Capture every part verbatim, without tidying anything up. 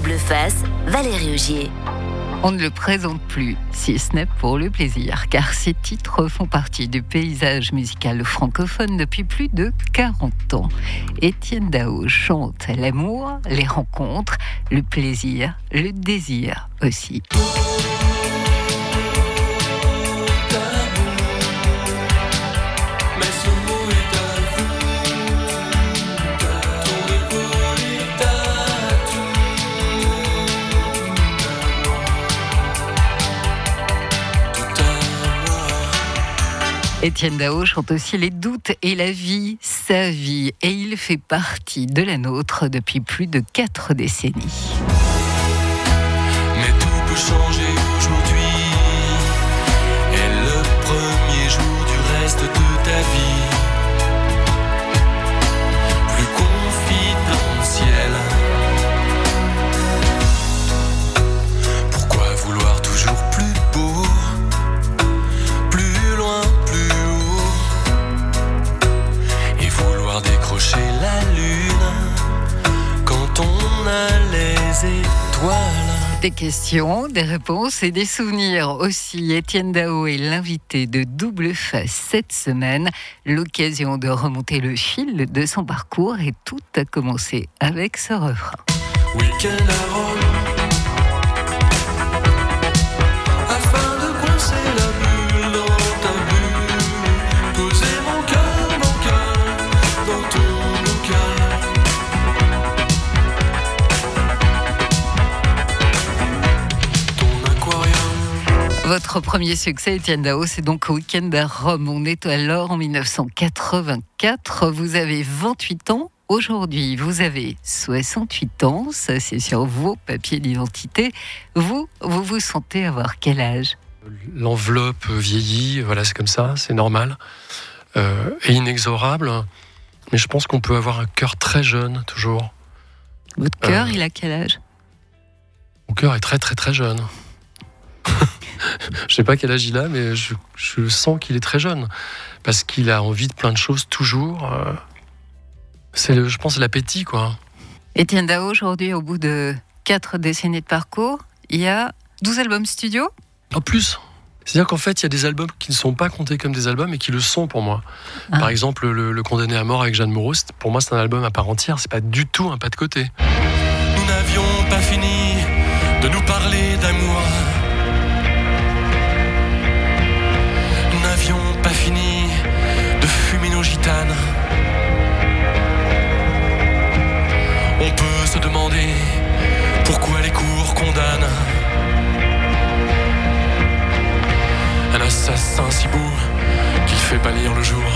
Double Face, Valérie Augier. On ne le présente plus, si ce n'est pour le plaisir, car ces titres font partie du paysage musical francophone depuis plus de quarante ans. Étienne Dao chante l'amour, les rencontres, le plaisir, le désir aussi. Étienne Dao chante aussi les doutes et la vie, sa vie, et il fait partie de la nôtre depuis plus de quatre décennies. Mais tout peut changer aujourd'hui, et le premier jour du reste de ta vie, plus confidentiel. Pourquoi vouloir toujours plus beau, plus loin, plus haut, et vouloir décrocher la lune quand on a les étoiles? Des questions, des réponses et des souvenirs aussi. Étienne Dao est l'invité de Double Face cette semaine. L'occasion de remonter le fil de son parcours, et tout a commencé avec ce refrain. Week-end à Rome, afin de coincer la bulle dans ta bulle, poser mon cœur, mon cœur dans ton bocal. Ton aquarium. Votre premier succès, Étienne Dao, c'est donc Week-end à Rome. On est alors en dix-neuf cent quatre-vingt-quatre. Vous avez vingt-huit ans. Aujourd'hui, vous avez soixante-huit ans. Ça, c'est sur vos papiers d'identité. Vous, vous vous sentez avoir quel âge ? L'enveloppe vieillit, voilà, c'est comme ça, c'est normal. Euh, et inexorable. Mais je pense qu'on peut avoir un cœur très jeune, toujours. Votre cœur, Euh, il a quel âge ? Mon cœur est très très très jeune. Je sais pas quel âge il a, mais je, je sens qu'il est très jeune. Parce qu'il a envie de plein de choses, toujours. Euh, c'est, le, je pense, l'appétit, quoi. Étienne Dao, aujourd'hui, au bout de quatre décennies de parcours, il y a douze albums studio. En plus, c'est-à-dire qu'en fait, il y a des albums qui ne sont pas comptés comme des albums et qui le sont pour moi. Ah. Par exemple, le, le Condamné à mort avec Jeanne Moreau, c'est- pour moi, c'est un album à part entière. C'est pas du tout un pas de côté. Nous n'avions pas fini de nous parler d'amour. Nous n'avions pas fini de fumer nos gitanes. On peut se demander pourquoi les cours condamnent un assassin si beau qu'il fait pâlir le jour.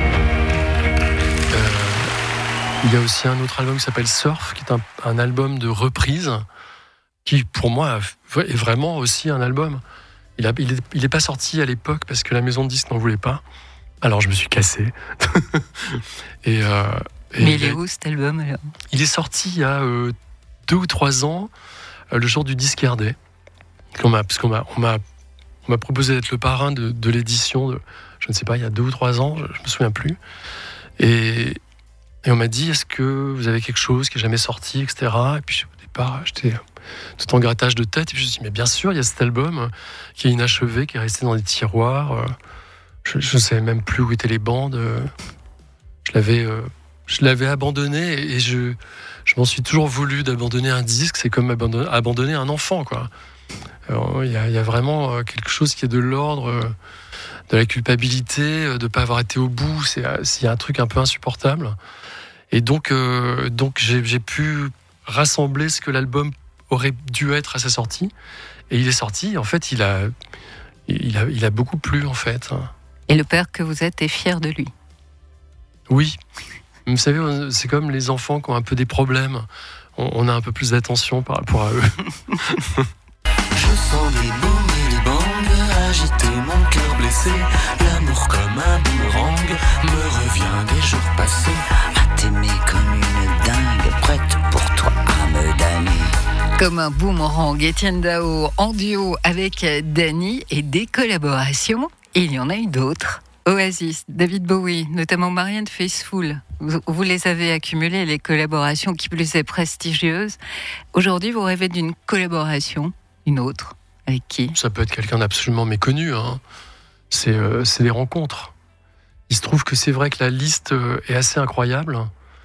Euh, il y a aussi un autre album qui s'appelle Surf, qui est un, un album de reprise, qui pour moi est vraiment aussi un album. Il a, il est, il est pas sorti à l'époque parce que la maison de disques n'en voulait pas. Alors je me suis cassé. et, euh, et Mais il est où cet album alors ? il est sorti il y a euh, deux ou trois ans, euh, le jour du disque R D. On m'a, parce qu'on m'a, on m'a, on m'a proposé d'être le parrain de, de l'édition de, je ne sais pas, il y a deux ou trois ans, je, je me souviens plus. Et, et on m'a dit, est-ce que vous avez quelque chose qui n'est jamais sorti, et cetera. Et puis au départ, j'étais tout en grattage de tête. Et puis je me suis dit, mais bien sûr, il y a cet album qui est inachevé, qui est resté dans des tiroirs. Je ne savais même plus où étaient les bandes. Je l'avais... Euh, Je l'avais abandonné et je, je m'en suis toujours voulu d'abandonner un disque. C'est comme abandonner, abandonner un enfant, quoi. Il y, y a vraiment quelque chose qui est de l'ordre de la culpabilité, de ne pas avoir été au bout. C'est, c'est un truc un peu insupportable. Et donc, euh, donc j'ai, j'ai pu rassembler ce que l'album aurait dû être à sa sortie. Et il est sorti. En fait, il a, il a, il a beaucoup plu, en fait. Et le père que vous êtes est fier de lui. Oui. Vous savez, c'est comme les enfants qui ont un peu des problèmes. On, on a un peu plus d'attention par rapport à eux. Je sens des booms et des bangs agiter mon cœur blessé. L'amour comme un boomerang me revient des jours passés. À t'aimer comme une dingue, prête pour toi à me damner. Comme un boomerang, Étienne Dao en duo avec Dany, et des collaborations, il y en a eu d'autres Oasis, David Bowie, notamment Marianne Faithfull. Vous, vous les avez accumulées, les collaborations qui plus est prestigieuses. Aujourd'hui, vous rêvez d'une collaboration, une autre. Avec qui ? Ça peut être quelqu'un d'absolument méconnu. Hein. C'est, euh, c'est des rencontres. Il se trouve que c'est vrai que la liste euh, est assez incroyable.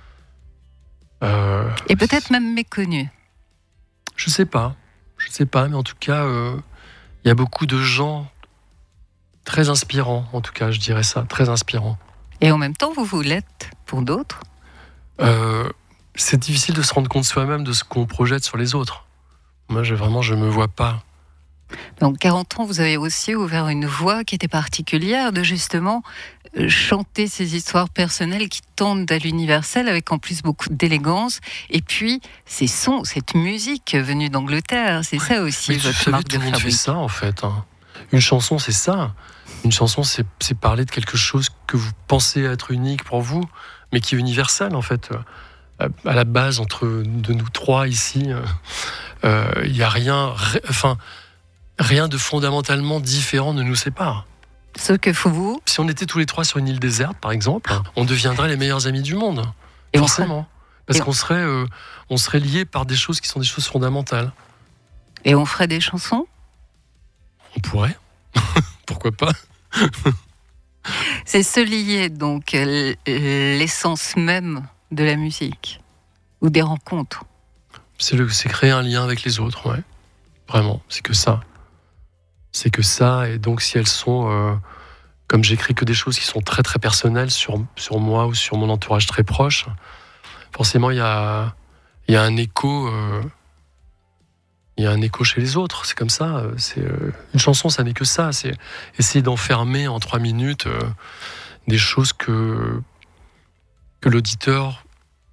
Euh, Et peut-être même méconnu. Je sais pas. Je sais pas, mais en tout cas, euh, il y a beaucoup de gens très inspirants, en tout cas, je dirais ça, très inspirants. Et en même temps, vous vous l'êtes pour d'autres ? euh, C'est difficile de se rendre compte soi-même de ce qu'on projette sur les autres. Moi, je, vraiment, je me vois pas. Donc, quarante ans, vous avez aussi ouvert une voie qui était particulière de justement euh, chanter ces histoires personnelles qui tendent à l'universel avec en plus beaucoup d'élégance. Et puis, ces sons, cette musique venue d'Angleterre, c'est ça aussi Mais votre vous savez, marque tout de le monde fait fabrique. ça, en fait. Hein. Une chanson, c'est ça. Une chanson, c'est, c'est parler de quelque chose que vous pensez être unique pour vous, mais qui est universel, en fait. À, à la base, entre de nous trois ici, il euh, n'y a rien... Enfin... Rien de fondamentalement différent ne nous sépare. Ce que vous... Si on était tous les trois sur une île déserte, par exemple, on deviendrait les meilleurs amis du monde. Et forcément. On Parce et qu'on serait, euh, on serait liés par des choses qui sont des choses fondamentales. Et on ferait des chansons ? On pourrait. Pourquoi pas ? C'est se lier, donc, l'essence même de la musique. Ou des rencontres. C'est, le, c'est créer un lien avec les autres, ouais. Vraiment, c'est que ça. C'est que ça, et donc si elles sont, euh, comme j'écris que des choses qui sont très très personnelles sur, sur moi ou sur mon entourage très proche, forcément il y a, y a un écho, euh, il y a un écho chez les autres, c'est comme ça. C'est, euh, une chanson, ça n'est que ça, c'est essayer d'enfermer en trois minutes euh, des choses que, que l'auditeur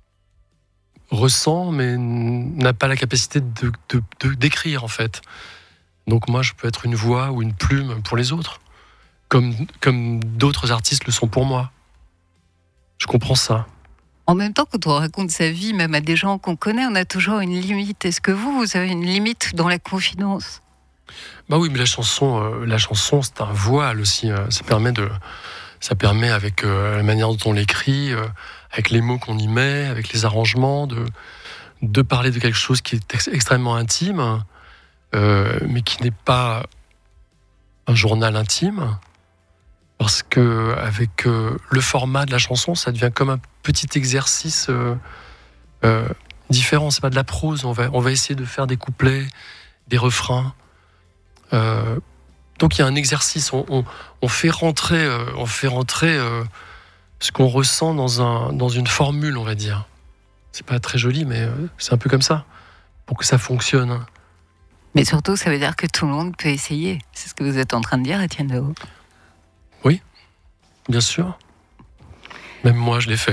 ressent, mais n'a pas la capacité de, de, de, d'écrire en fait. Donc moi, je peux être une voix ou une plume pour les autres, comme, comme d'autres artistes le sont pour moi. Je comprends ça. En même temps, quand on raconte sa vie, même à des gens qu'on connaît, on a toujours une limite. Est-ce que vous, vous avez une limite dans la confidence ? Bah oui, mais la chanson, euh, la chanson, c'est un voile aussi. Euh, ça permet de, ça permet avec euh, la manière dont on l'écrit, euh, avec les mots qu'on y met, avec les arrangements, de, de parler de quelque chose qui est ex- extrêmement intime. Euh, mais qui n'est pas un journal intime, parce que avec euh, le format de la chanson, ça devient comme un petit exercice euh, euh, différent. C'est pas de la prose. On va, on va essayer de faire des couplets, des refrains. Euh, donc il y a un exercice. On, on, on fait rentrer, euh, on fait rentrer euh, ce qu'on ressent dans un, dans une formule, on va dire. C'est pas très joli, mais euh, c'est un peu comme ça pour que ça fonctionne. Mais surtout, ça veut dire que tout le monde peut essayer. C'est ce que vous êtes en train de dire, Étienne Dao. Oui, bien sûr. Même moi, je l'ai fait.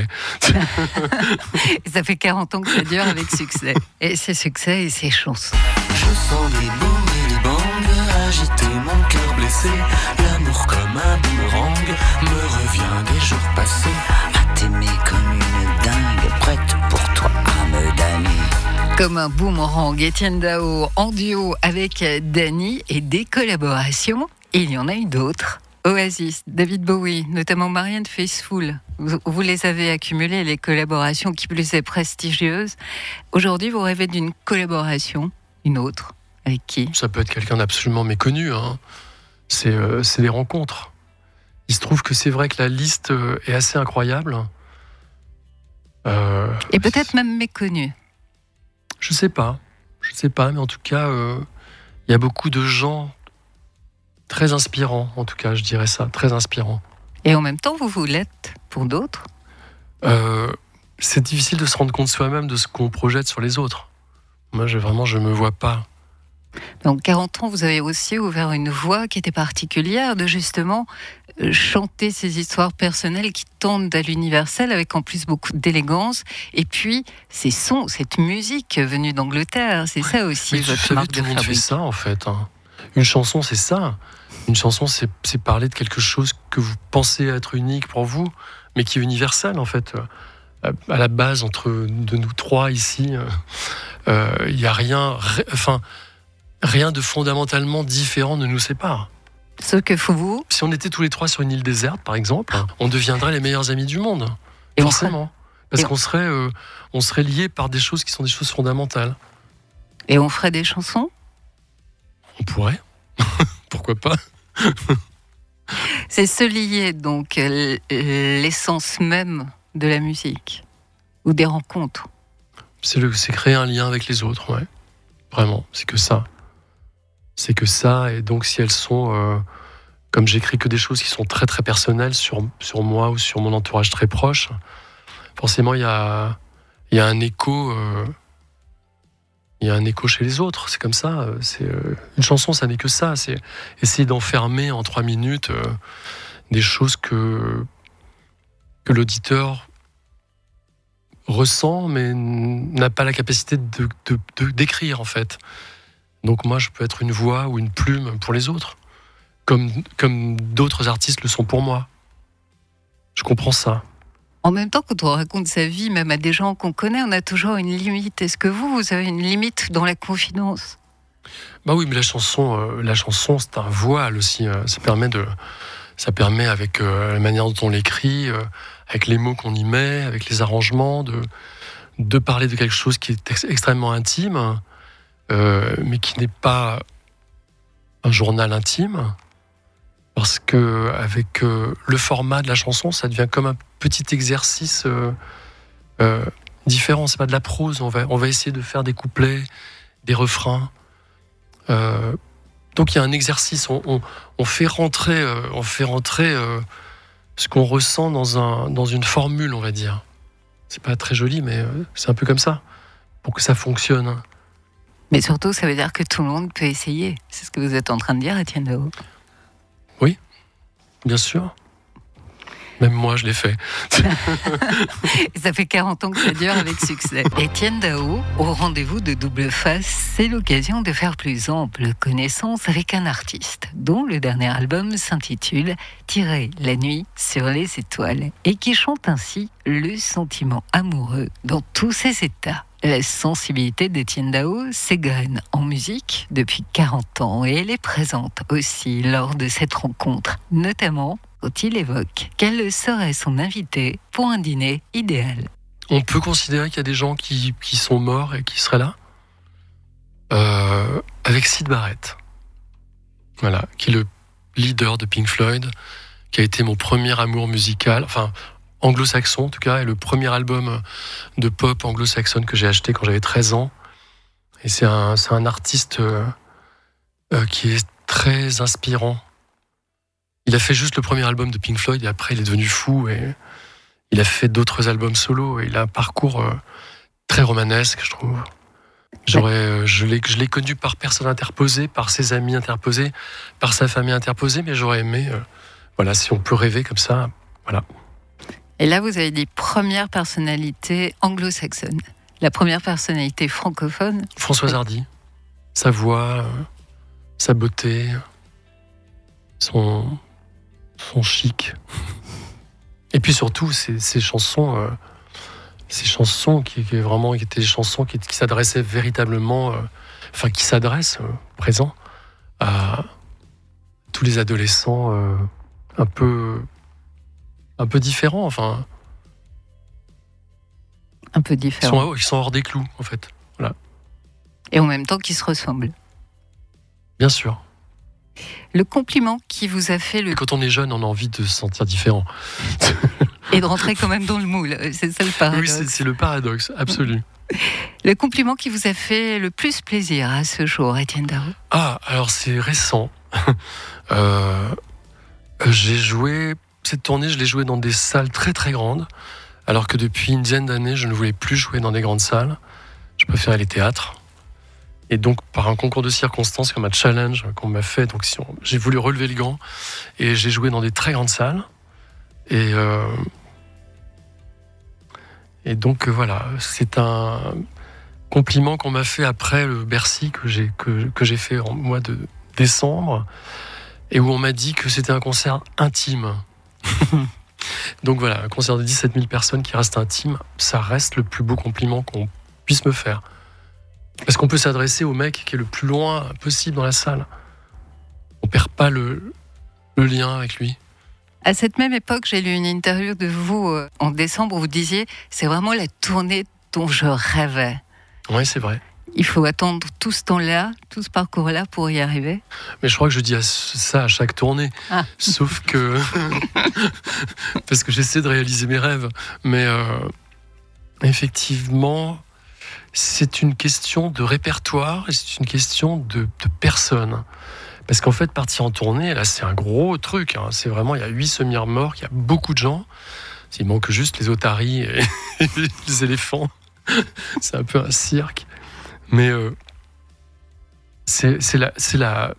Et ça fait quarante ans que ça dure avec succès. Et ces succès et ces chansons. Je sens des booms et des bangs agiter mon cœur blessé. L'amour comme un boomerang me revient des jours passés. À t'aimer comme une dingue, prête pour toi à me damner. Comme un boomerang, Étienne Dao en duo avec Dany et des collaborations. Et il y en a eu d'autres. Oasis, David Bowie, notamment Marianne Faithfull. Vous, vous les avez accumulées, les collaborations qui plus est prestigieuses. Aujourd'hui, vous rêvez d'une collaboration, une autre. Avec qui ? Ça peut être quelqu'un d'absolument méconnu. Hein. C'est, euh, c'est des rencontres. Il se trouve que c'est vrai que la liste euh, est assez incroyable. Euh, Et peut-être même méconnu. Je sais pas. Je sais pas, mais en tout cas, il euh, y a beaucoup de gens très inspirants, en tout cas, je dirais ça, très inspirants. Et en même temps, vous vous l'êtes pour d'autres ? Euh, c'est difficile de se rendre compte soi-même de ce qu'on projette sur les autres. Moi, je, vraiment, je me vois pas. Donc, quarante ans, vous avez aussi ouvert une voie qui était particulière de justement euh, chanter ces histoires personnelles qui tendent à l'universel avec en plus beaucoup d'élégance. Et puis, ces sons, cette musique venue d'Angleterre, c'est ça aussi Mais votre vous savez, marque tout de le monde fait fabrique. ça, en fait. Hein. Une chanson, c'est ça. Une chanson, c'est, c'est parler de quelque chose que vous pensez être unique pour vous, mais qui est universel, en fait. À la base, entre de nous trois ici, il euh, n'y a rien, enfin, rien de fondamentalement différent ne nous sépare. Ce que vous... Si on était tous les trois sur une île déserte, par exemple, on deviendrait les meilleurs amis du monde. Et forcément. Parce et qu'on serait, euh, on serait liés par des choses qui sont des choses fondamentales. Et on ferait des chansons ? On pourrait. Pourquoi pas ? C'est se lier, donc, l'essence même de la musique. Ou des rencontres. C'est, le, c'est créer un lien avec les autres, ouais. Vraiment, c'est que ça. C'est que ça, et donc si elles sont... Euh, comme j'écris que des choses qui sont très très personnelles sur, sur moi ou sur mon entourage très proche, forcément il y a, y a un écho... Euh, il y a un écho chez les autres, c'est comme ça. C'est, euh, une chanson, ça n'est que ça. C'est essayer d'enfermer en trois minutes euh, des choses que, que l'auditeur ressent, mais n'a pas la capacité de, de, de, d'écrire, en fait. Donc moi, je peux être une voix ou une plume pour les autres, comme, comme d'autres artistes le sont pour moi. Je comprends ça. En même temps, quand on raconte sa vie, même à des gens qu'on connaît, on a toujours une limite. Est-ce que vous, vous avez une limite dans la confidence ? Bah oui, mais la chanson, euh, la chanson, c'est un voile aussi. Euh, ça permet de, ça permet avec euh, la manière dont on l'écrit, euh, avec les mots qu'on y met, avec les arrangements, de, de parler de quelque chose qui est ex- extrêmement intime, euh, mais qui n'est pas un journal intime. Parce que avec euh, le format de la chanson, ça devient comme un petit exercice euh, euh, différent. C'est pas de la prose. On va, on va essayer de faire des couplets, des refrains. Euh, donc il y a un exercice. On, on, on fait rentrer, euh, on fait rentrer euh, ce qu'on ressent dans un, dans une formule, on va dire. C'est pas très joli, mais euh, c'est un peu comme ça pour que ça fonctionne. Mais surtout, ça veut dire que tout le monde peut essayer. C'est ce que vous êtes en train de dire, Étienne Dao. Oui, bien sûr. Même moi, je l'ai fait. Ça fait quarante ans que ça dure avec succès. Étienne Dao, au rendez-vous de Double Face, c'est l'occasion de faire plus ample connaissance avec un artiste dont le dernier album s'intitule « Tirer la nuit sur les étoiles » et qui chante ainsi le sentiment amoureux dans tous ses états. La sensibilité d'Étienne Dao s'égrène en musique depuis quarante ans et elle est présente aussi lors de cette rencontre, notamment quand il évoque quel serait son invité pour un dîner idéal. On peut considérer qu'il y a des gens qui, qui sont morts et qui seraient là. Euh, avec Syd Barrett, voilà, qui est le leader de Pink Floyd, qui a été mon premier amour musical, enfin anglo-saxon en tout cas, et le premier album de pop anglo-saxonne que j'ai acheté quand j'avais treize ans. Et c'est un, c'est un artiste euh, euh, qui est très inspirant. Il a fait juste le premier album de Pink Floyd et après il est devenu fou et il a fait d'autres albums solo et il a un parcours euh, très romanesque, je trouve. J'aurais, euh, je, l'ai, je l'ai connu par personne interposée, par ses amis interposés, par sa famille interposée, mais j'aurais aimé, euh, voilà, si on peut rêver comme ça, voilà. Et là, vous avez dit première personnalité anglo-saxonne. La première personnalité francophone ? Françoise Hardy. Sa voix, euh, sa beauté, son, son chic. Et puis surtout, ces, ces chansons, euh, ces chansons qui, qui, vraiment, qui étaient des chansons qui, qui s'adressaient véritablement, euh, enfin qui s'adressent euh, présent à tous les adolescents euh, un peu... un peu différent, enfin. Un peu Ils différent. sont, ils sont hors des clous, en fait. Voilà. Et en même temps qu'ils se ressemblent. Bien sûr. Le compliment qui vous a fait le... Et quand on est jeune, on a envie de se sentir différent. Et de rentrer quand même dans le moule. C'est ça le paradoxe. Oui, c'est, c'est le paradoxe, absolu. Le compliment qui vous a fait le plus plaisir à ce jour, Étienne Dao ? Ah, alors c'est récent. euh, j'ai joué... Cette tournée, je l'ai jouée dans des salles très très grandes, alors que depuis une dizaine d'années, je ne voulais plus jouer dans des grandes salles. Je préférais les théâtres. Et donc, par un concours de circonstances, comme un challenge qu'on m'a fait, donc si on, j'ai voulu relever le gant, et j'ai joué dans des très grandes salles. Et, euh, et donc, voilà, c'est un compliment qu'on m'a fait après le Bercy que j'ai, que, que j'ai fait en mois de décembre, et où on m'a dit que c'était un concert intime. Donc voilà, un concert de dix-sept mille personnes qui reste intime, ça reste le plus beau compliment qu'on puisse me faire. Parce qu'on peut s'adresser au mec qui est le plus loin possible dans la salle. On perd pas le, le lien avec lui. À cette même époque, j'ai lu une interview de vous euh, en décembre où vous disiez « c'est vraiment la tournée dont je rêvais ». Oui, c'est vrai. Il faut attendre tout ce temps-là, tout ce parcours-là pour y arriver. Mais je crois que je dis à ça à chaque tournée. Ah. Sauf que... parce que j'essaie de réaliser mes rêves. Mais euh, effectivement, c'est une question de répertoire et c'est une question de, de personnes. Parce qu'en fait, partir en tournée, là, c'est un gros truc. Hein. C'est vraiment, il y a huit semi-remorques, il y a beaucoup de gens. Il manque juste les otaries et les éléphants. C'est un peu un cirque. Mais euh, c'est, c'est, la, c'est la,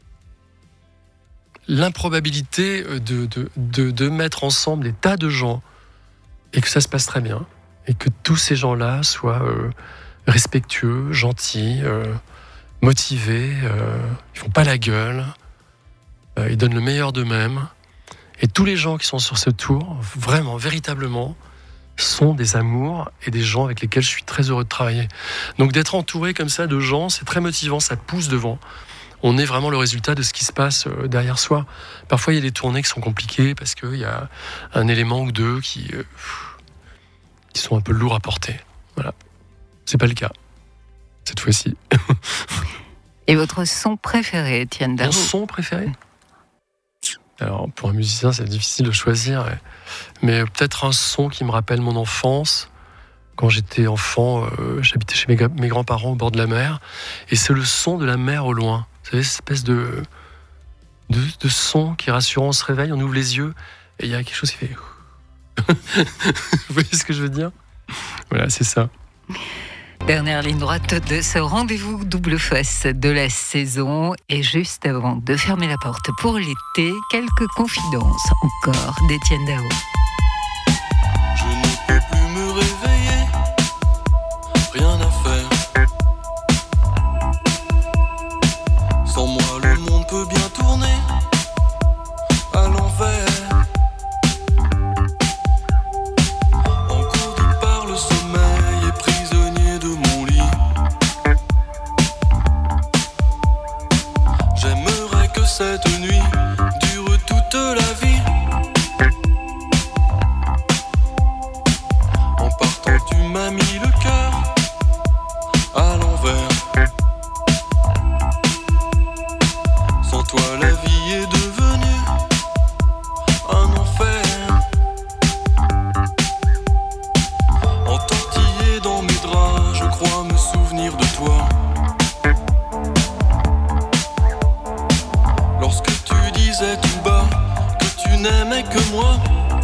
l'improbabilité de, de, de, de mettre ensemble des tas de gens et que ça se passe très bien. Et que tous ces gens-là soient euh, respectueux, gentils, euh, motivés, euh, ils font pas la gueule, euh, ils donnent le meilleur d'eux-mêmes. Et tous les gens qui sont sur ce tour, vraiment, véritablement, sont des amours et des gens avec lesquels je suis très heureux de travailler. Donc d'être entouré comme ça de gens, c'est très motivant, ça pousse devant. On est vraiment le résultat de ce qui se passe derrière soi. Parfois, il y a des tournées qui sont compliquées parce qu'il y a un élément ou deux qui, euh, qui sont un peu lourds à porter. Voilà. C'est pas le cas, cette fois-ci. Et votre son préféré, Étienne Dao ? Mon son préféré ? Alors, pour un musicien, c'est difficile de choisir, mais peut-être un son qui me rappelle mon enfance. Quand j'étais enfant, euh, j'habitais chez mes, mes grands-parents au bord de la mer, et c'est le son de la mer au loin. Vous savez, cette espèce de, de, de son qui est rassurant. On se réveille, on ouvre les yeux, et il y a quelque chose qui fait... Vous voyez ce que je veux dire ? Voilà, c'est ça. Dernière ligne droite de ce rendez-vous double face de la saison. Et juste avant de fermer la porte pour l'été, quelques confidences encore d'Étienne Dao. Je ne peux plus me réveiller, rien à faire. Sans moi, le monde peut bien tourner à l'envers. Engourdi par le sommeil et prisonnier de mon lit. J'aimerais que cette nuit dure toute la vie. En partant, tu m'as mis le cœur à l'envers. Sans toi, la vie est devenue un enfer. Entortillé dans mes draps, je crois me souvenir de toi. Lorsque tu disais tout bas que tu n'aimais que moi.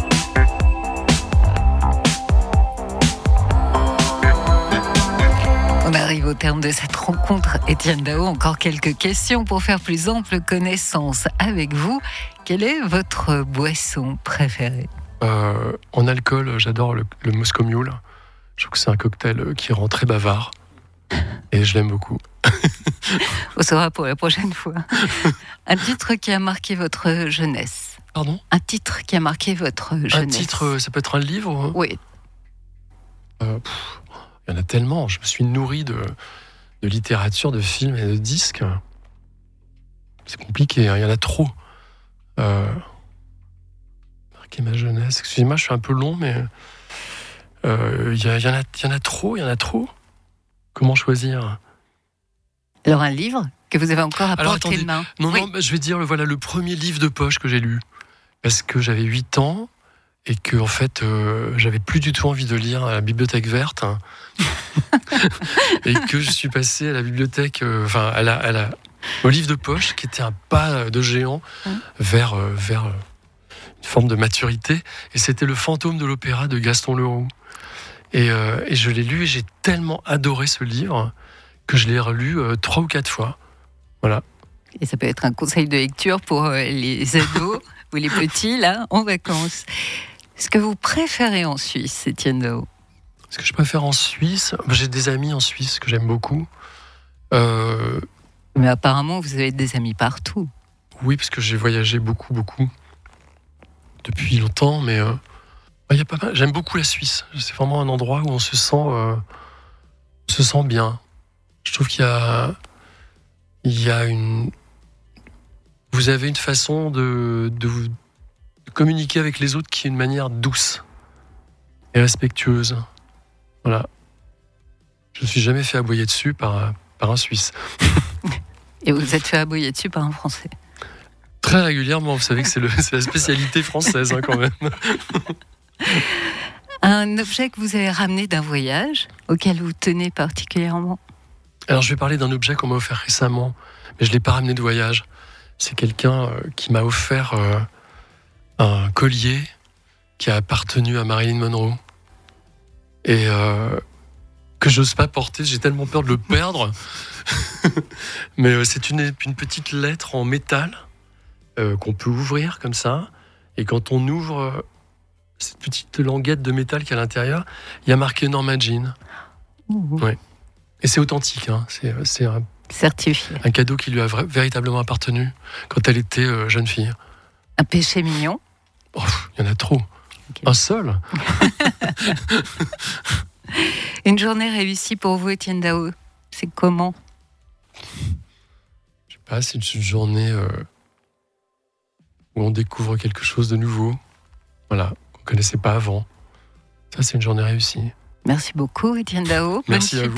On arrive au terme de cette rencontre. Étienne Dao, encore quelques questions pour faire plus ample connaissance avec vous. Quelle est votre boisson préférée ? Euh, en alcool, j'adore le, le Moscow Mule. Je trouve que c'est un cocktail qui rend très bavard. Et je l'aime beaucoup. On saura pour la prochaine fois. Un titre qui a marqué votre jeunesse. Pardon ? Un titre qui a marqué votre jeunesse. Un titre, ça peut être un livre hein ? Oui. Euh, pff, il y en a tellement. Je me suis nourri de, de littérature, de films et de disques. C'est compliqué, hein, il y en a trop. Euh, marquer ma jeunesse. Excusez-moi, je suis un peu long, mais euh, il y, y, y en a trop, il y en a trop. Comment choisir ? Alors un livre que vous avez encore à Alors, portée attendez. de main. Non, Oui. non, je vais dire voilà, le premier livre de poche que j'ai lu. Parce que j'avais huit ans et que en fait, euh, j'avais plus du tout envie de lire à la bibliothèque verte. Hein. Et que je suis passé à la bibliothèque, euh, enfin, à la, à la, au livre de poche, qui était un pas de géant Hum. vers, euh, vers une forme de maturité. Et c'était Le Fantôme de l'Opéra de Gaston Leroux. Et, euh, et je l'ai lu et j'ai tellement adoré ce livre que je l'ai relu euh, trois ou quatre fois. Voilà. Et ça peut être un conseil de lecture pour euh, les ados ou les petits, là, en vacances. Ce que vous préférez en Suisse, Étienne Dao ? Ce que je préfère en Suisse, j'ai des amis en Suisse que j'aime beaucoup. Euh, Mais apparemment, vous avez des amis partout. oui, parce que j'ai voyagé beaucoup, beaucoup depuis longtemps, mais euh, il y a pas mal. J'aime beaucoup la Suisse. C'est vraiment un endroit où on se sent, euh, on se sent bien. Je trouve qu'il y a, il y a une, vous avez une façon de, de vous de communiquer avec les autres qui est une manière douce et respectueuse. Voilà. Je ne me suis jamais fait aboyer dessus par, par un Suisse. Et vous êtes fait aboyer dessus par un Français. Très régulièrement, vous savez que c'est, le, c'est la spécialité française hein, quand même. Un objet que vous avez ramené d'un voyage, auquel vous tenez particulièrement? Alors je vais parler d'un objet qu'on m'a offert récemment, mais je ne l'ai pas ramené de voyage. C'est quelqu'un euh, qui m'a offert euh, un collier qui a appartenu à Marilyn Monroe. Et euh, que j'ose pas porter, j'ai tellement peur de le perdre. Mais euh, c'est une, une petite lettre en métal euh, qu'on peut ouvrir comme ça. Et quand on ouvre euh, cette petite languette de métal qui est à l'intérieur, il y a marqué Norma Jean. Mmh. Ouais. Et c'est authentique, hein. c'est, c'est un, Certifié. un cadeau qui lui a vra- véritablement appartenu quand elle était euh, jeune fille. Un péché mignon? Oh, il y en a trop. Okay. Un seul. Une journée réussie pour vous, Étienne Dao, c'est comment? Je sais pas, c'est une journée euh, où on découvre quelque chose de nouveau, voilà, qu'on ne connaissait pas avant. Ça, c'est une journée réussie. Merci beaucoup, Étienne Dao. Merci Bonne à vous.